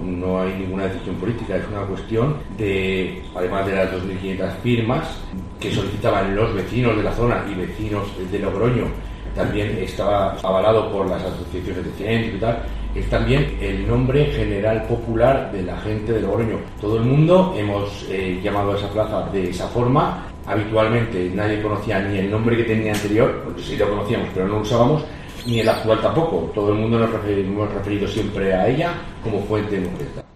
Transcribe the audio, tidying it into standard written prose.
no hay ninguna decisión política, es una cuestión de, además de las 2.500 firmas que solicitaban los vecinos de la zona y vecinos de Logroño, también estaba avalado por las asociaciones de centro y tal, es también el nombre general popular de la gente de Logroño. Todo el mundo hemos llamado a esa plaza de esa forma. Habitualmente nadie conocía ni el nombre que tenía anterior, porque sí lo conocíamos pero no lo usábamos, ni el actual tampoco. Todo el mundo nos hemos referido siempre a ella como fuente de mujer.